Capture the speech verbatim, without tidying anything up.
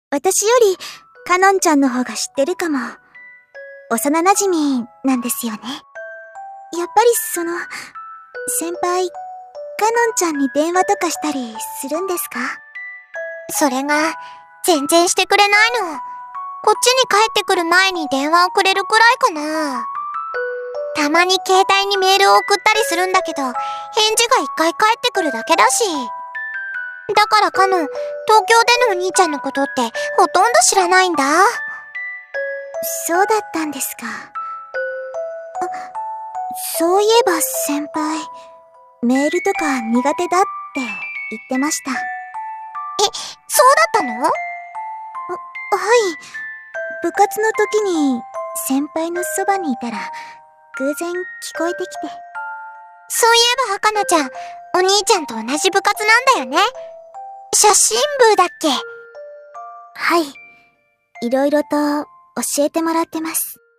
私より、かのんちゃんの方が知ってるかも。幼馴染なんですよね。やっぱりその、先輩、かのんちゃんに電話とかしたりするんですか？ それが、全然してくれないの。こっちに帰ってくる前に電話をくれるくらいかな。たまに携帯にメールを送ったりするんだけど、返事が一回返ってくるだけだし。だからかの、東京でのお兄ちゃんのことってほとんど知らないんだ。 そうだったんですか。あ、そういえば先輩、メールとか苦手だって言ってました。え、 そうだったの？ は、はい。部活の時に先輩のそばにいたら偶然聞こえてきて。 そういえばはかなちゃん、お兄ちゃんと同じ部活なんだよね。写真部だっけ？ はい。いろいろと教えてもらってます。